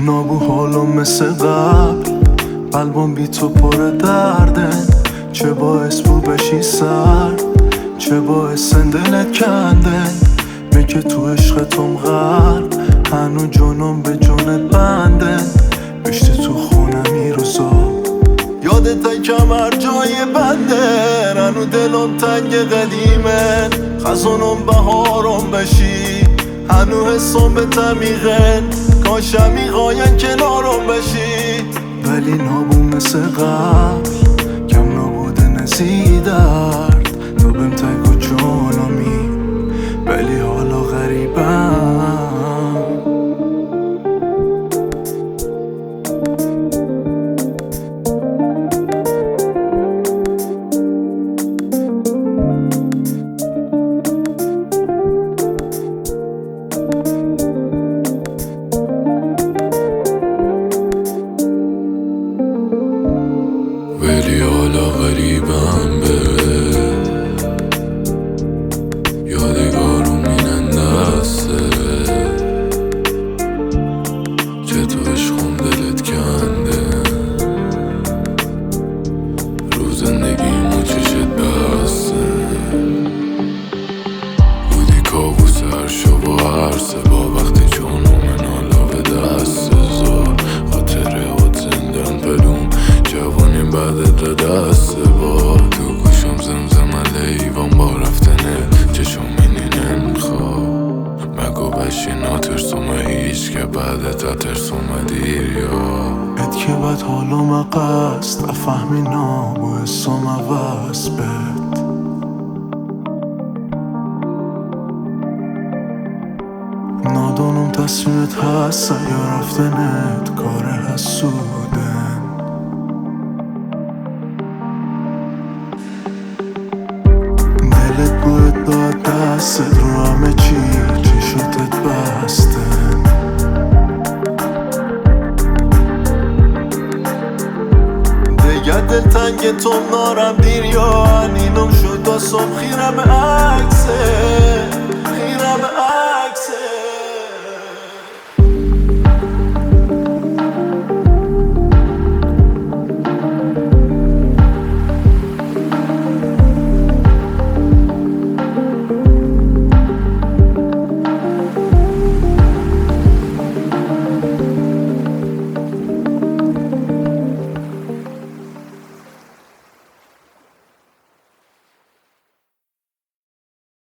نابو حالو مثل قبل، قلبم بی تو پر درده. چه باعث بود بشی سر، چه باعث دلت کنده. میگه تو عشقتم غرق، هنو جونم به جونت بنده. بیشتی تو خونم ای روزا، یادت کمر جای بنده. هنو دلم تنگ قدیمه، خزانم بهارم بشی. هنو حسم به تمیغه، کاش عمیقاین کنارم بشی. ولی نابو مثل قبل، کم نابوده نزی درد. تو بهم تگو جانمی، ولی حالا غریبم. ولی حالا غریبم به یادگارم اینن دسته. چه تو عشقم دلت کنده، رو زندگیمو چشت بسته. بودی کابوس هر شب و هر سبا، وقتی جونم حالا به دست زار. خاطره هات زندم پلوم، جوانیم بعدت را دست با. تو گوشم زمزم لیوان با رفتنه، چشم اینین خواب. مگو بشینا ترسوم هیچ که بعدت ترسوم دیر یا ات که بد حالا مقست، افهمی نابو حسام عوض بد. نادانم تصمیمت هست یا رفتنت کار حسودن. دلت بود داد دستت رو همه چی، چشاتت بستن. دیگه دل تنگ تو نارم دیر یا اینم شد دستم خیرم عکسه.